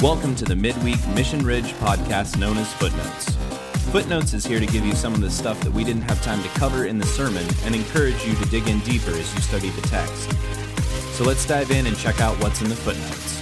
Welcome to the Midweek Mission Ridge podcast known as Footnotes. Footnotes is here to give you some of the stuff that we didn't have time to cover in the sermon and encourage you to dig in deeper as you study the text. So let's dive in and check out what's in the footnotes.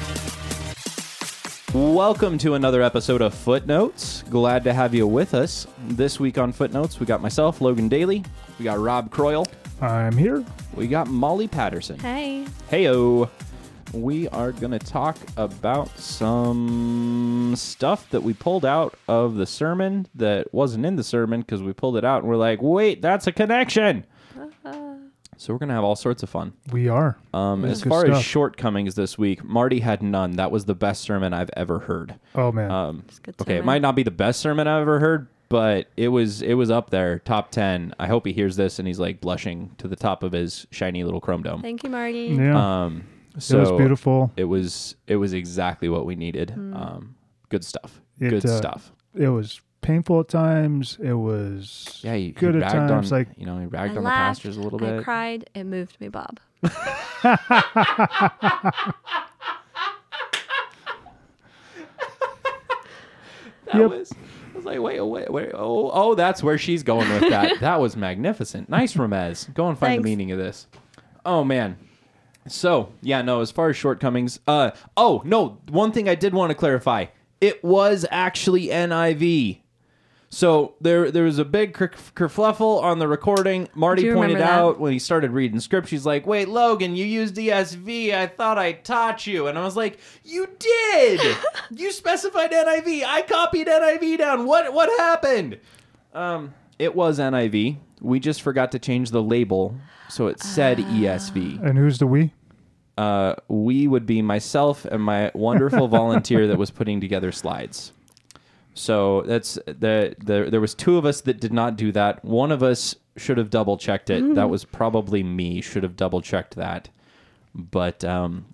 Welcome to another episode of Footnotes. Glad to have you with us. This week on Footnotes, we got myself, Logan Daly. We got Rob Croyle. I'm here. We got Molly Patterson. Hey. Heyo. We are going to talk about some stuff that we pulled out of the sermon that wasn't in the sermon because we pulled it out and we're like, wait, that's a connection. So we're going to have all sorts of fun. We are. As far as shortcomings this week, Marty had none. That was the best sermon I've ever heard. Oh, man. Okay, it might not be the best sermon I've ever heard, but it was up there, top 10. I hope he hears this and he's like blushing to the top of his shiny little chrome dome. Thank you, Marty. Yeah. So it was beautiful. It was exactly what we needed. Good stuff. Good stuff. It was painful at times. It was he good at he times. ragged on the pastors a little bit. I cried. It moved me, Bob. I was like, wait. Oh, that's where she's going with that. That was magnificent. Nice, Ramez. Go and find the meaning of this. Oh, man. So, as far as shortcomings, one thing I did want to clarify. It was actually NIV. So there was a big kerfluffle on the recording. Marty pointed out when he started reading script, she's like, wait, Logan, you used ESV. I thought I taught you. And I was like, you did. You specified NIV. I copied NIV down. What happened? It was NIV. We just forgot to change the label. So it said ESV. And who's the we? We would be myself and my wonderful volunteer that was putting together slides. So that's there was two of us that did not do that. One of us should have double checked it. That was probably me. Should have double checked that. But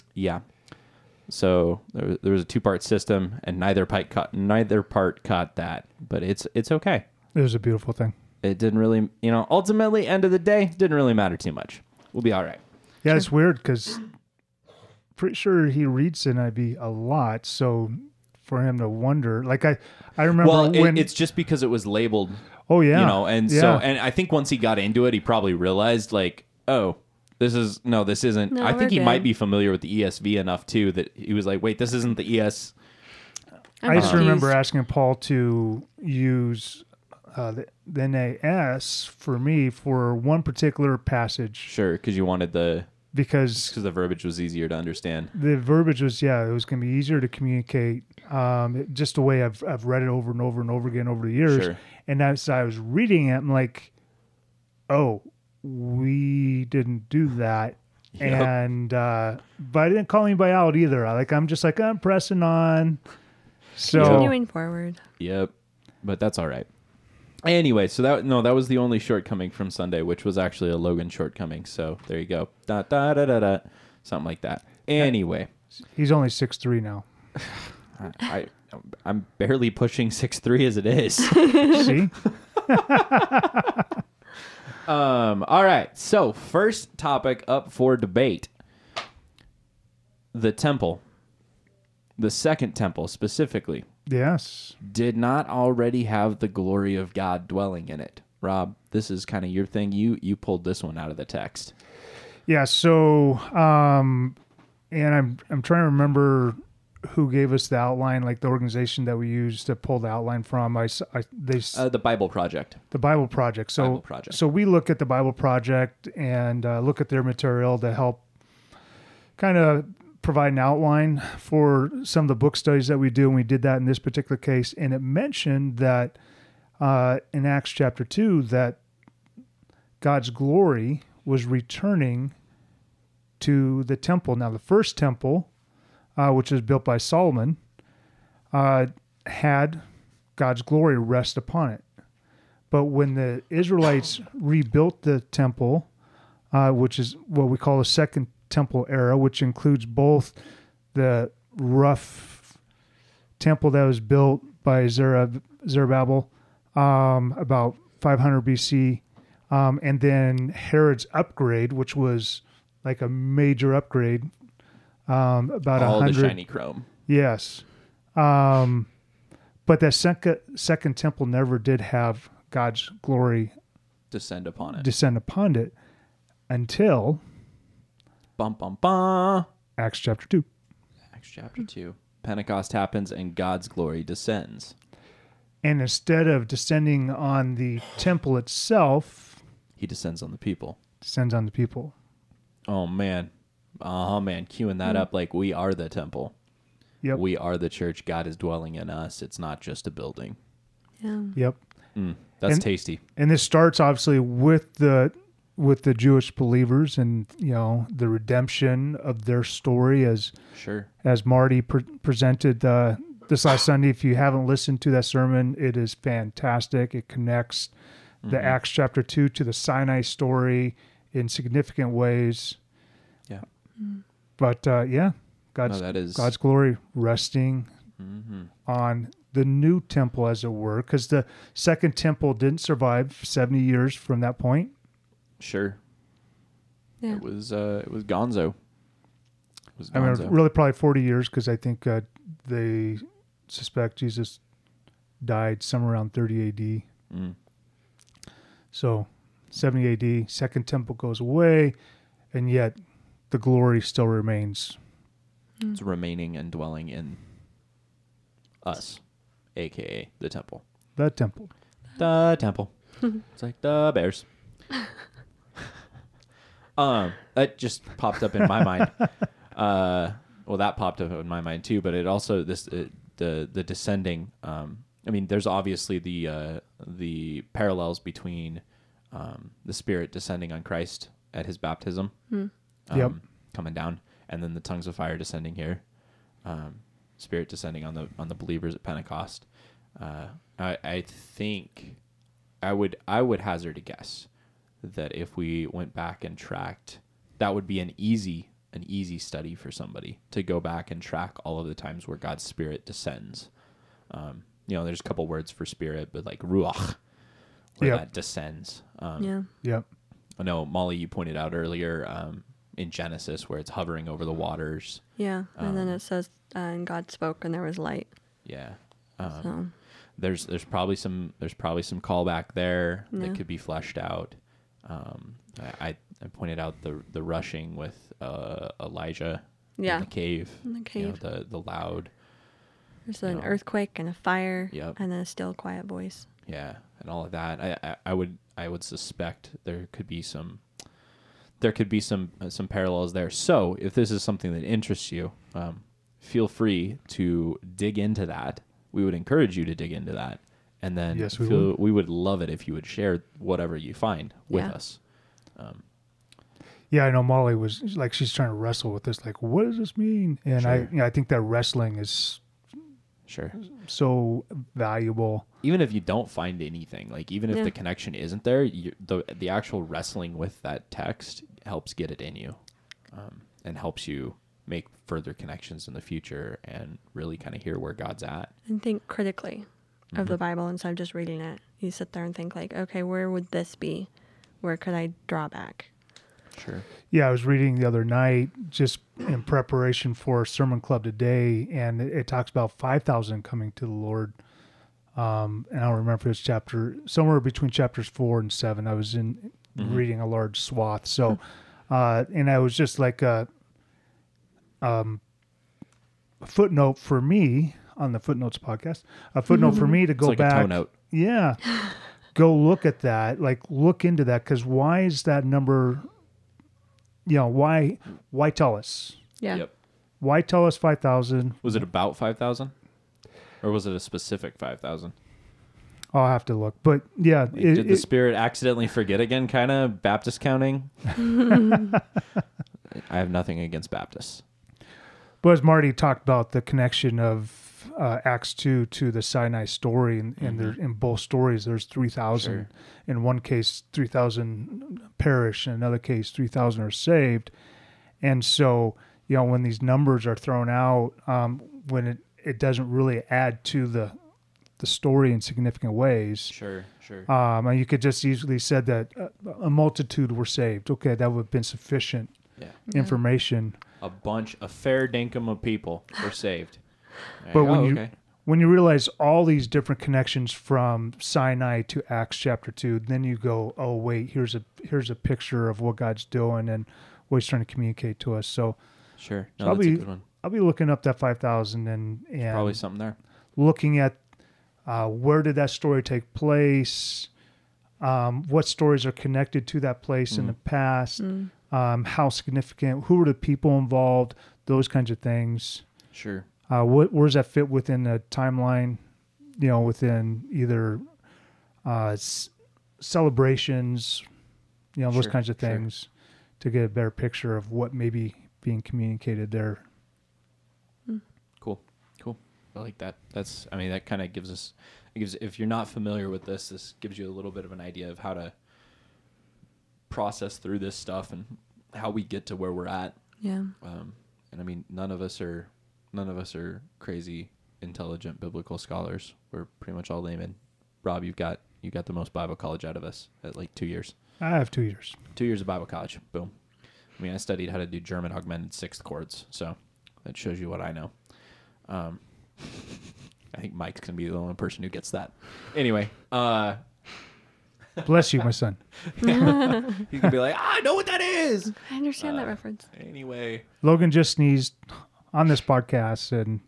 So there was a 2-part system, and neither part caught that. But it's okay. It was a beautiful thing. It didn't really, ultimately, end of the day, didn't really matter too much. We'll be all right. Yeah, it's weird because pretty sure he reads NIV a lot. So for him to wonder, like I remember when it's just because it was labeled. Oh yeah, So I think once he got into it, he probably realized like, oh, this isn't. No, I think he might be familiar with the ESV enough too that he was like, wait, this isn't the ES. I just remember asking Paul to use the NAS for me for one particular passage. Sure, because you wanted because the verbiage was easier to understand. The verbiage was, it was going to be easier to communicate. Just the way I've read it over and over and over again over the years. Sure. And as I was reading it, I'm like, oh, we didn't do that. Yep. And but I didn't call anybody out either. I'm just like, I'm pressing on. So continuing forward. Yep, but that's all right. Anyway, so that was the only shortcoming from Sunday, which was actually a Logan shortcoming. So there you go. Da, da, da, da, da. Something like that. Anyway. He's only 6'3" now. I'm barely pushing 6'3" as it is. See? All right. So first topic up for debate. The temple. The second temple specifically. Yes. Did not already have the glory of God dwelling in it. Rob, this is kind of your thing. You pulled this one out of the text. Yeah, so and I'm trying to remember who gave us the outline, like the organization that we used to pull the outline from. The Bible Project. The Bible Project. So we look at the Bible Project and look at their material to help kind of provide an outline for some of the book studies that we do, and we did that in this particular case. And it mentioned that in Acts chapter 2 that God's glory was returning to the temple. Now, the first temple, which was built by Solomon, had God's glory rest upon it. But when the Israelites rebuilt the temple, which is what we call the Second Temple era, which includes both the rough temple that was built by Zerubbabel about 500 BC, and then Herod's upgrade, which was like a major upgrade, about all 100. the shiny chrome. Yes. But that second temple never did have God's glory descend upon it until bum bum bum. Acts chapter 2. Acts chapter 2. Pentecost happens and God's glory descends. And instead of descending on the temple itself, he descends on the people. Oh man. Queuing that up like we are the temple. Yep. We are the church. God is dwelling in us. It's not just a building. Yeah. Yep. That's tasty. And this starts obviously with the Jewish believers and, the redemption of their story as Marty presented this last Sunday. If you haven't listened to that sermon, it is fantastic. It connects the Acts chapter 2 to the Sinai story in significant ways. Yeah. But God's glory resting on the new temple, as it were, because the second temple didn't survive 70 years from that point. Sure. Yeah. It was gonzo. I mean, really probably 40 years, because I think they suspect Jesus died somewhere around 30 AD. So 70 AD, second temple goes away, and yet the glory still remains. It's remaining and dwelling in us, a.k.a. the temple. The temple. The temple. It's like the Bears. That just popped up in my mind. Well, that popped up in my mind too, but it also the descending. I mean, there's obviously the parallels between the Spirit descending on Christ at his baptism, coming down, and then the tongues of fire descending here, Spirit descending on the believers at Pentecost. I think I would hazard a guess that if we went back and tracked, that would be an easy study for somebody to go back and track all of the times where God's Spirit descends. There's a couple words for Spirit, but like ruach, where that descends. Yep. I know, Molly, you pointed out earlier in Genesis where it's hovering over the waters. Yeah, and then it says, and God spoke, and there was light. Yeah. There's probably some callback there that could be fleshed out. I pointed out the rushing with Elijah in the cave. The loud. There's an earthquake and a fire, and then a still quiet voice. Yeah, and all of that. I would suspect there could be some parallels there. So if this is something that interests you, feel free to dig into that. We would encourage you to dig into that. And then we would love it if you would share whatever you find with us. I know Molly was like, she's trying to wrestle with this. Like, what does this mean? And I think that wrestling is so valuable. Even if you don't find anything, like even if the connection isn't there, the actual wrestling with that text helps get it in you, and helps you make further connections in the future and really kind of hear where God's at. And think critically of the Bible instead of just reading it. You sit there and think like, okay, where would this be? Where could I draw back? Sure. Yeah, I was reading the other night just in preparation for a sermon club today, and it talks about 5,000 coming to the Lord. And I don't remember if it was somewhere between chapters 4 and 7. I was reading a large swath. So, and I was just like a footnote for me on the Footnotes podcast, a footnote for me to go back. A toe note. Yeah. Go look at that, like look into that. Cause why is that number, why tell us? Yeah. Yep. Why tell us 5,000? Was it about 5,000 or was it a specific 5,000? I'll have to look, but yeah. Did the Spirit accidentally forget again? Kind of Baptist counting. I have nothing against Baptists. But as Marty talked about the connection of Acts 2 to the Sinai story, and there, in both stories, there's 3,000. Sure. In one case, 3,000 perish. In another case, 3,000 are saved. And so, when these numbers are thrown out, when it doesn't really add to the story in significant ways. Sure. And you could just easily said that a multitude were saved. Okay, that would have been sufficient information. A fair dinkum of people were saved. But when you realize all these different connections from Sinai to Acts chapter 2, then you go, oh wait, here's a picture of what God's doing and what He's trying to communicate to us. So sure, no, that's a good one. I'll be looking up that 5,000 and probably something there. Looking at where did that story take place, what stories are connected to that place in the past, how significant, who were the people involved, those kinds of things. Sure. Where does that fit within the timeline? Within either celebrations, those kinds of things, to get a better picture of what may be being communicated there. Cool. I like that. That kind of gives, if you're not familiar with this gives you a little bit of an idea of how to process through this stuff and how we get to where we're at. Yeah. And I mean, none of us are crazy, intelligent biblical scholars. We're pretty much all laymen. Rob, you got the most Bible college out of us at like 2 years. I have 2 years. 2 years of Bible college. Boom. I mean, I studied how to do German augmented sixth chords, so that shows you what I know. I think Mike's going to be the only person who gets that. Anyway. Bless you, my son. He's going to be like, I know what that is. I understand that reference. Anyway. Logan just sneezed on this podcast, and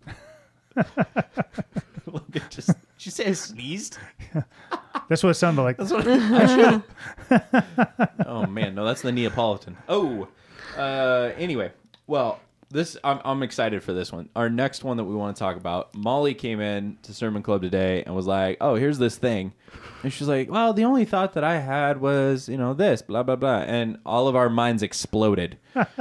Logan just, did you say I sneezed? That's what it sounded like. That's what I should. Oh, man. No, that's the Neapolitan. Oh. Anyway. Well, I'm excited for this one. Our next one that we want to talk about, Molly came in to Sermon Club today and was like, oh, here's this thing. And she's like, well, the only thought that I had was, this, blah, blah, blah. And all of our minds exploded.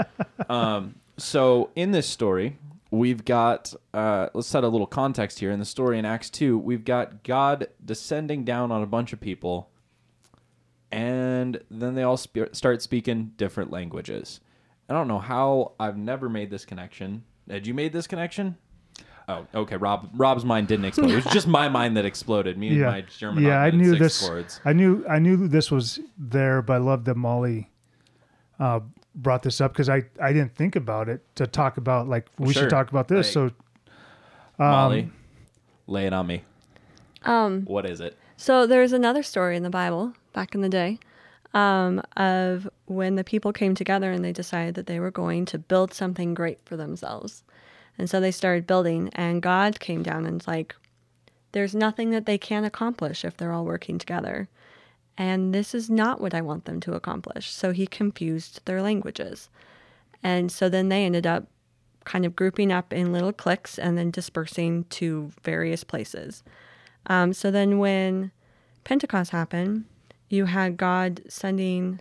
So in this story, we've got, let's set a little context here. In the story in Acts 2, we've got God descending down on a bunch of people, and then they all start speaking different languages. I don't know how. I've never made this connection. Had you made this connection? Oh, okay. Rob's mind didn't explode. It was just my mind that exploded. Me and my German. Yeah, I knew this. Chords. I knew this was there, but I love that Molly brought this up because I didn't think about it to talk about. Like, we should talk about this. So, Molly, lay it on me. What is it? So there's another story in the Bible back in the day. Of when the people came together and they decided that they were going to build something great for themselves. And so they started building, and God came down and was like, there's nothing that they can't accomplish if they're all working together. And this is not what I want them to accomplish. So He confused their languages. And so then they ended up kind of grouping up in little cliques and then dispersing to various places. So then when Pentecost happened, you had God sending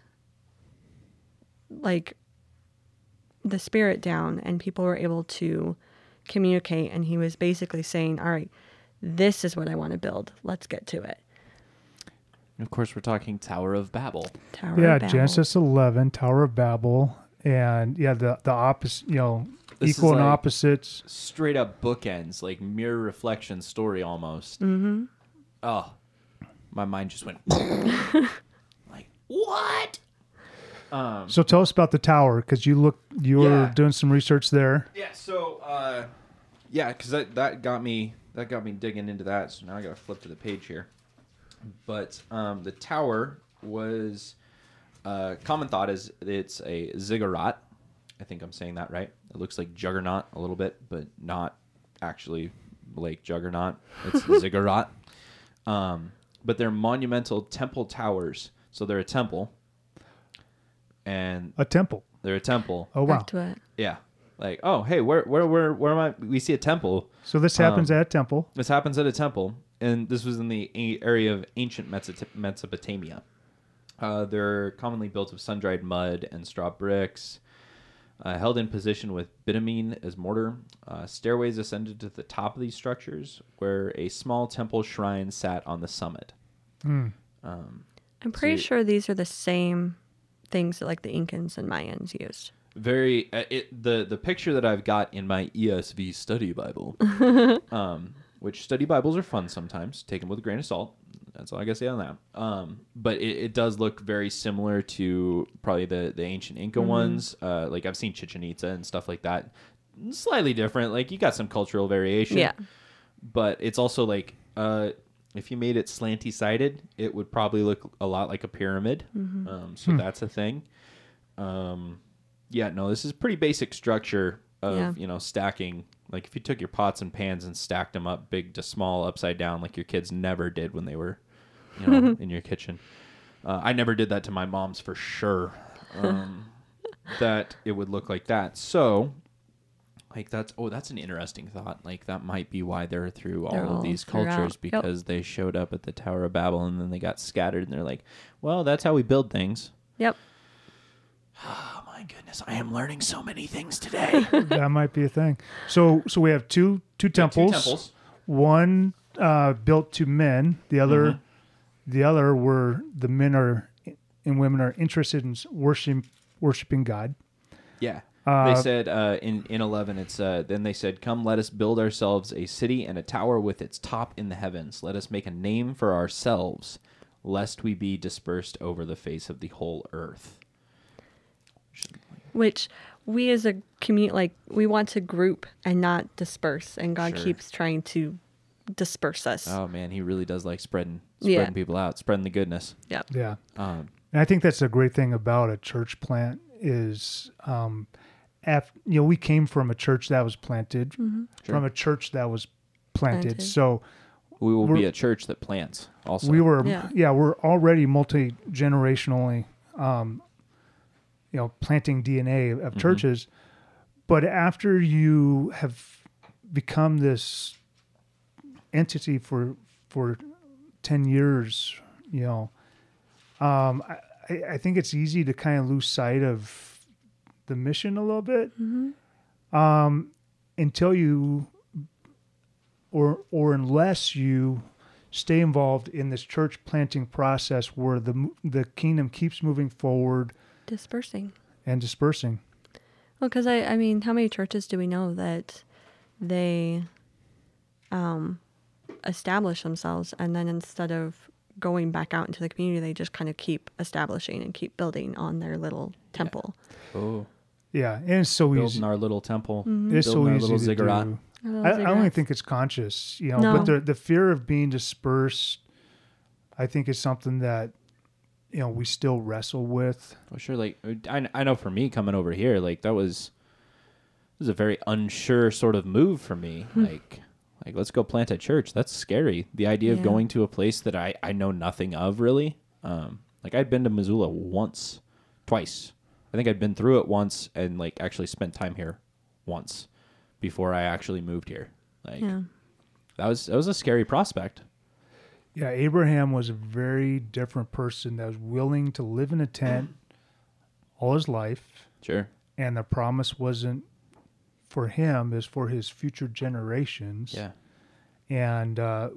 like the Spirit down, and people were able to communicate, and He was basically saying, all right, this is what I want to build. Let's get to it. And of course, we're talking Tower of Babel. Tower of Babel. Genesis 11, Tower of Babel. And the opposite, This equal and like opposites. Straight up bookends, like mirror reflection story almost. Mm-hmm. Oh, my mind just went like, what? So tell us about the tower, because you were doing some research there. Yeah. So because that got me digging into that. So now I got to flip to the page here. But the tower was common thought is it's a ziggurat. I think I'm saying that right. It looks like juggernaut a little bit, but not actually like juggernaut. It's a ziggurat. But they're monumental temple towers. So they're a temple. And a temple. They're a temple. Oh, wow. Back to it. Yeah. Like, oh, hey, where am I? We see a temple. So this happens at a temple. This happens at a temple. And this was in the area of ancient Mesopotamia. They're commonly built of sun-dried mud and straw bricks, held in position with bitumen as mortar. Stairways ascended to the top of these structures, where a small temple shrine sat on the summit. I'm pretty sure these are the same things that like the Incans and Mayans used. Very the picture that I've got in my ESV study Bible, which study Bibles are fun sometimes. Take them with a grain of salt. That's all I gotta say on that. But it does look very similar to probably the ancient Inca ones. Like I've seen Chichen Itza and stuff like that. slightly different. Like, you got some cultural variation. Yeah. But it's also like, if you made it slanty sided, it would probably look a lot like a pyramid. So that's a thing. Yeah, no, this is pretty basic structure of, stacking. Like, if you took your pots and pans and stacked them up big to small, upside down, like your kids never did when they were, in your kitchen. I never did that to my mom's for sure. That it would look like that. So, like, that's an interesting thought. Like, that might be why they're through all of these cultures, because they showed up at the Tower of Babel and then they got scattered and they're like, well, that's how we build things. Yep. Oh my goodness, I am learning so many things today. That might be a thing. So we have two temples. One built to men. The other where the men and women are interested in worshiping God. Yeah. They said in 11, it's then they said, "Come, let us build ourselves a city and a tower with its top in the heavens. Let us make a name for ourselves, lest we be dispersed over the face of the whole earth." Which we as a community, like, we want to group and not disperse, and God keeps trying to disperse us. Oh man, He really does like spreading people out, spreading the goodness. Yep. Yeah. And I think that's a great thing about a church plant is, we came from a church that was planted, from a church that was planted. So we will be a church that plants also. We were, we're already multi-generationally, planting DNA of churches. But after you have become this entity for 10 years, I think it's easy to kind of lose sight of the mission a little bit, until you, or unless you stay involved in this church planting process where the kingdom keeps moving forward, dispersing. Well, because I mean, how many churches do we know that they establish themselves, and then instead of going back out into the community, they just kind of keep establishing and keep building on their little temple. Oh, yeah, and it's so building easy. Our little temple. It's so our easy little to ziggurat. do. I don't even think it's conscious, No. But the fear of being dispersed, I think, is something that we still wrestle with. Well, sure. Like, I know for me coming over here, like, it was a very unsure sort of move for me. Like, let's go plant a church. That's scary. The idea of going to a place that I know nothing of, really. Like, I'd been to Missoula twice. I think I'd been through it once and, like, actually spent time here once before I actually moved here. Like, that was a scary prospect. Yeah, Abraham was a very different person that was willing to live in a tent all his life. Sure. And the promise wasn't for him, is for his future generations. Yeah. And I'll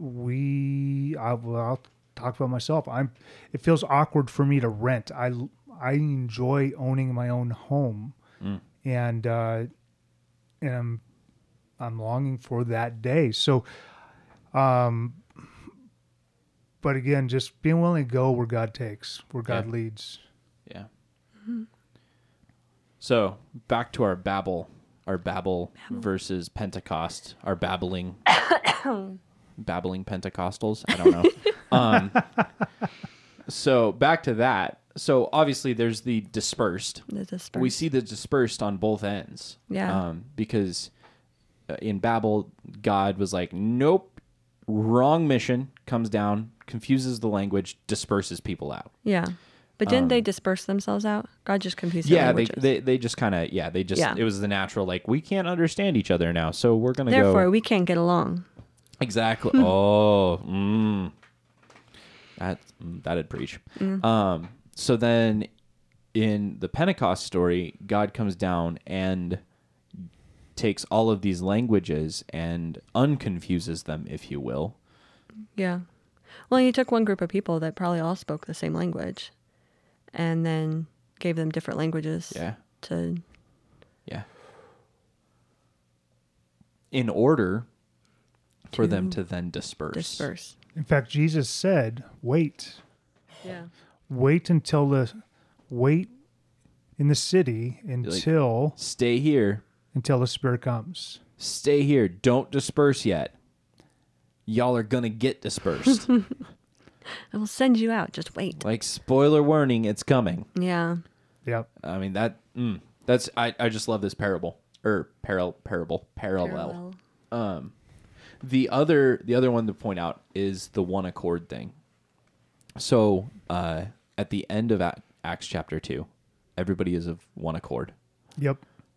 talk about myself. It feels awkward for me to rent. I enjoy owning my own home. And I'm longing for that day. So, but again, just being willing to go where God takes, where God leads. Yeah. So back to our Babel versus Pentecost, our babbling Pentecostals. I don't know. So back to that. So obviously there's the dispersed. We see the dispersed on both ends. Yeah. Because in Babel, God was like, nope, wrong mission, comes down, confuses the language, disperses people out. Yeah. But didn't they disperse themselves out? God just confused their languages. they just kind of, it was the natural, like, we can't understand each other now, so we're going to go. Therefore, we can't get along. Exactly. That'd preach. So then in the Pentecost story, God comes down and takes all of these languages and unconfuses them, if you will. Yeah. Well, he took one group of people that probably all spoke the same language and then gave them different languages. Yeah. Yeah. In order for them to then disperse. In fact, Jesus said, wait. Yeah. Wait in the city until... Like, stay here until the Spirit comes. Stay here. Don't disperse yet. Y'all are going to get dispersed. I will send you out. Just wait. Like, spoiler warning, it's coming. Yeah. Yep. I mean, that's I just love this parable. Or parallel. The other one to point out is the one accord thing. So, at the end of Acts chapter 2, everybody is of one accord. Yep.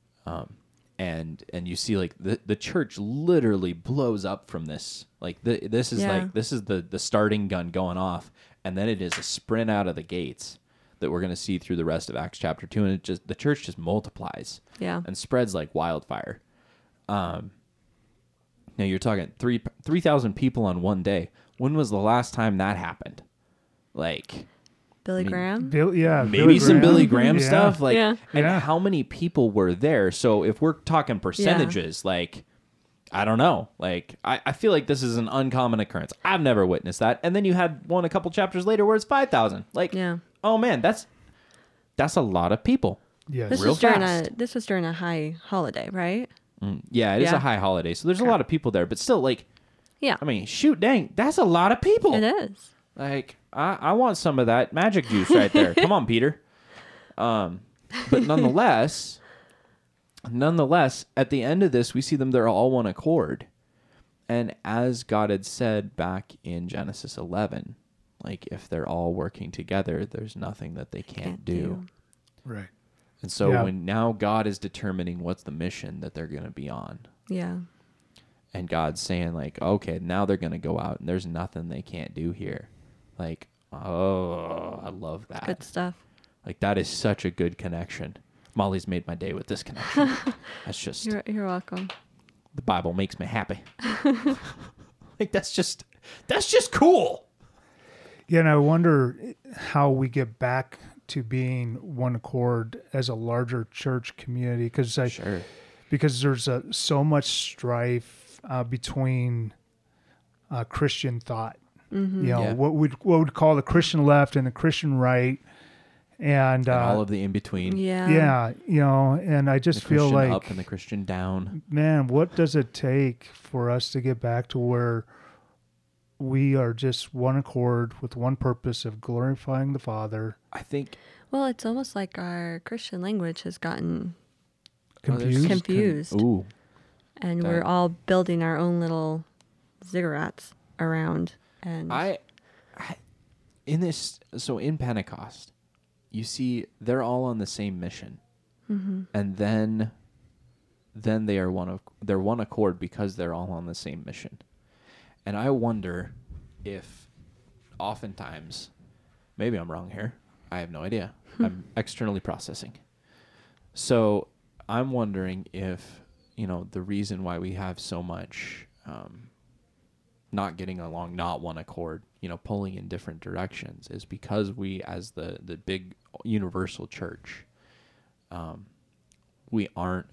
And you see like the church literally blows up from this. Like this is the starting gun going off, and then it is a sprint out of the gates that we're going to see through the rest of Acts chapter 2, and the church just multiplies. Yeah. And spreads like wildfire. Now you're talking 3,000 people on one day. When was the last time that happened? Like Billy Graham? Maybe some Billy Graham stuff. Like, Yeah. and how many people were there? So if we're talking percentages, like, I don't know. Like, I feel like this is an uncommon occurrence. I've never witnessed that. And then you had one a couple chapters later where it's 5,000. Like, oh man, that's a lot of people. Yes. This was during a high holiday, right? Yeah, it is a high holiday. So there's a lot of people there, but still, like, yeah. I mean, shoot, dang, that's a lot of people. It is. Like, I want some of that magic juice right there. Come on, Peter. But nonetheless, at the end of this, we see them, they're all one accord. And as God had said back in Genesis 11, like, if they're all working together, there's nothing that they can't do. Right. And so when now God is determining what's the mission that they're going to be on. Yeah. And God's saying, like, okay, now they're going to go out and there's nothing they can't do here. Like, oh, I love that. Good stuff. Like, that is such a good connection. Molly's made my day with this connection. That's just... You're welcome. The Bible makes me happy. Like, that's just cool. Yeah, and I wonder how we get back to being one accord as a larger church community. Because there's so much strife between Christian thought. Mm-hmm. You know, what we'd call the Christian left and the Christian right, and all of the in between. Yeah. You know, and I just feel like up and the Christian down. Man, what does it take for us to get back to where we are just one accord with one purpose of glorifying the Father? I think. Well, it's almost like our Christian language has gotten confused. Ooh. And we're all building our own little ziggurats around. And in Pentecost, you see they're all on the same mission. Mm-hmm. And then they are they're one accord because they're all on the same mission. And I wonder if oftentimes, maybe I'm wrong here. I have no idea. I'm externally processing. So I'm wondering if, the reason why we have so much not getting along, not one accord, pulling in different directions is because we, as the big universal church, we aren't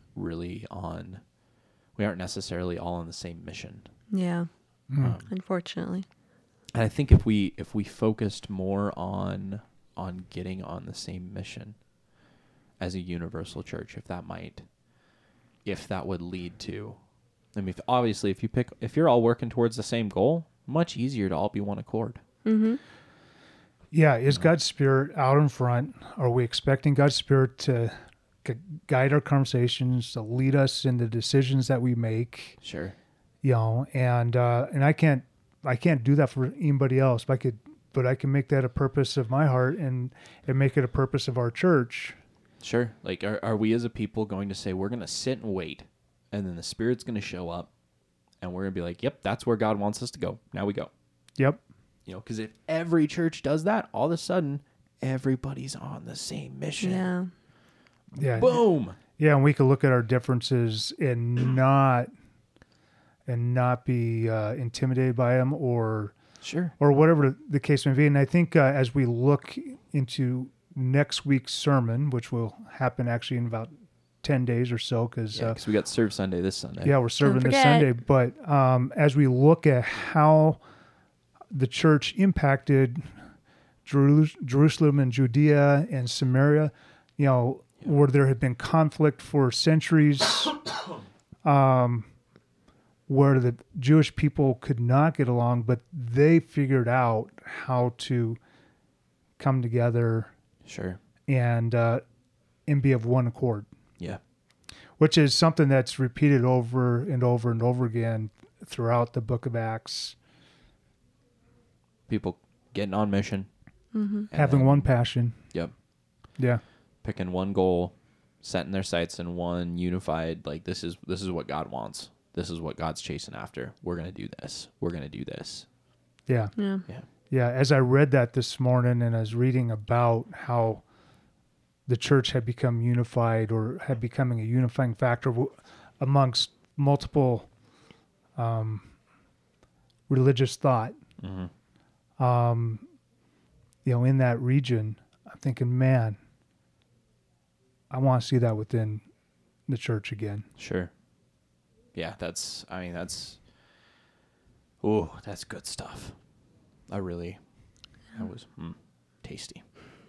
necessarily all on the same mission. Yeah. Unfortunately. And I think if we focused more on getting on the same mission as a universal church, if that would lead to, I mean, obviously if you're all working towards the same goal, much easier to all be one accord. Mm-hmm. Yeah. Is God's Spirit out in front? Are we expecting God's Spirit to guide our conversations, to lead us in the decisions that we make? Sure. And I can't do that for anybody else, but I can make that a purpose of my heart and make it a purpose of our church. Sure. Like, are we as a people going to say, we're going to sit and wait, and then the Spirit's going to show up, and we're going to be like, yep, that's where God wants us to go. Now we go. Yep. Because if every church does that, all of a sudden, everybody's on the same mission. Yeah. Yeah. Boom. Yeah, and we could look at our differences and not be intimidated by them or whatever the case may be. And I think as we look into next week's sermon, which will happen actually in about 10 days or so, because we got Serve Sunday this Sunday. Yeah, we're serving this Sunday. But as we look at how the church impacted Jerusalem and Judea and Samaria, where there had been conflict for centuries, where the Jewish people could not get along, but they figured out how to come together, sure, and be of one accord. Yeah, which is something that's repeated over and over and over again throughout the Book of Acts. People getting on mission, having one passion. Yep. Yeah. Picking one goal, setting their sights in one unified. Like this is what God wants. This is what God's chasing after. We're gonna do this. We're gonna do this. Yeah. Yeah. Yeah. Yeah. As I read that this morning, and I was reading about how the church had become unified, or had becoming a unifying factor amongst multiple religious thought. Mm-hmm. In that region, I'm thinking, man, I want to see that within the church again. Sure. Yeah, that's good stuff. That was tasty.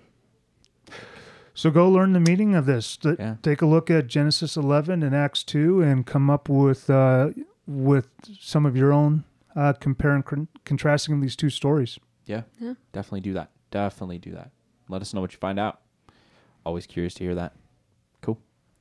So go learn the meaning of this. Yeah. Take a look at Genesis 11 and Acts 2 and come up with some of your own comparing, contrasting these two stories. Yeah. Definitely do that. Let us know what you find out. Always curious to hear that. Cool.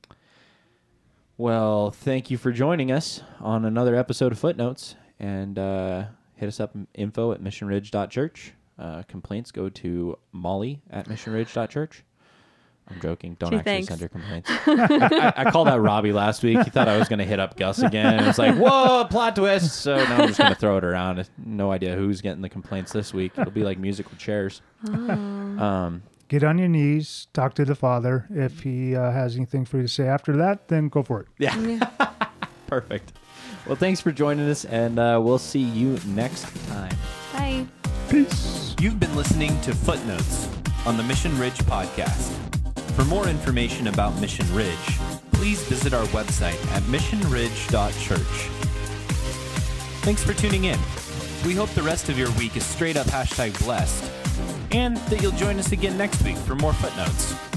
Well, thank you for joining us on another episode of Footnotes. And hit us up, info@missionridge.church. Complaints go to molly@missionridge.church. I'm joking. Don't actually send your complaints. I called out Robbie last week. He thought I was going to hit up Gus again. And it's like, whoa, plot twist. So now I'm just going to throw it around. No idea who's getting the complaints this week. It'll be like musical chairs. Oh. Get on your knees. Talk to the Father. If he has anything for you to say after that, then go for it. Yeah. Perfect. Well, thanks for joining us, and we'll see you next time. Bye. Peace. You've been listening to Footnotes on the Mission Ridge podcast. For more information about Mission Ridge, please visit our website at missionridge.church. Thanks for tuning in. We hope the rest of your week is straight up #blessed, and that you'll join us again next week for more Footnotes.